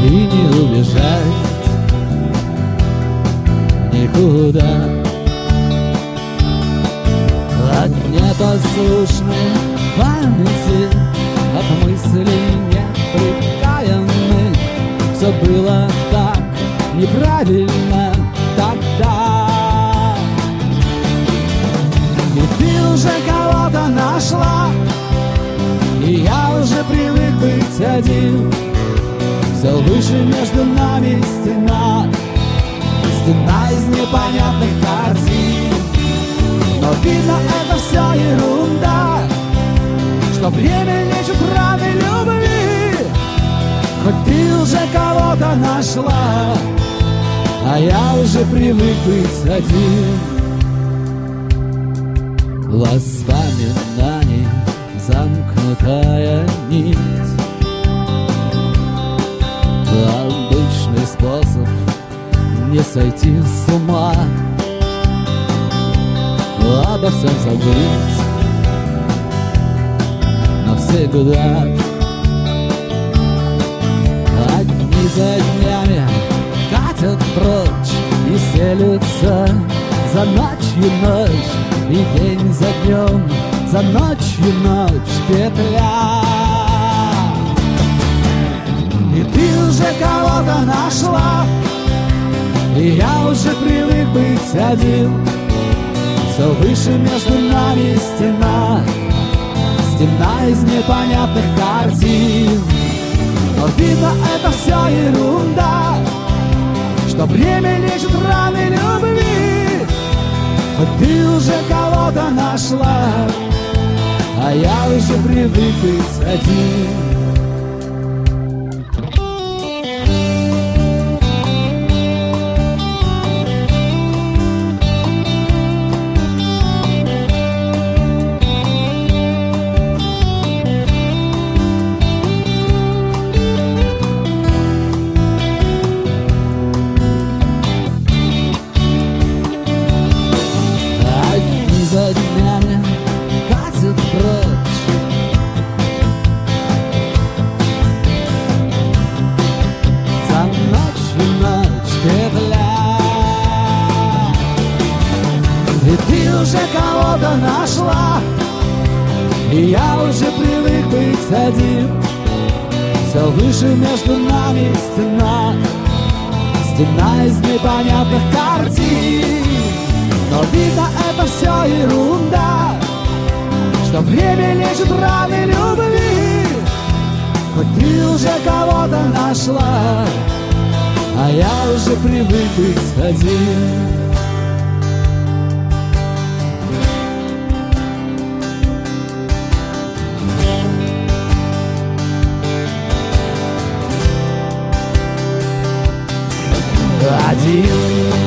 и не убежать никуда от непослушной памяти, от мыслей неприкаянных. Все было так неправильно тогда. И ты уже кого-то нашла, и я уже привык быть один. Все выше между нами стена, стена из непонятных картин. Но видно, это все ерунда, что время лечит раны любви. Хоть ты уже кого-то нашла, а я уже привык быть один. Воспоминаний замкнутая нить, обычный способ не сойти с ума, обо всем забыть навсегда. Одни за днями катят прочь и селятся за ночью ночь, и день за днем, за ночью ночь петля. И ты уже кого-то нашла, и я уже привык быть один. Все выше между нами стена, стена из непонятных картин. Но видно, это все ерунда, что время лечит раны любви. Хоть ты уже кого-то нашла, а я уже привык быть один. За днями катит прочь, за ночью ночь петля. И ты уже кого-то нашла, и я уже привык быть один. Все выше между нами стена, стена из непонятных картин. Но видно, это все ерунда, что время лечит раны любви. Хоть ты уже кого-то нашла, а я уже привык быть один. Один.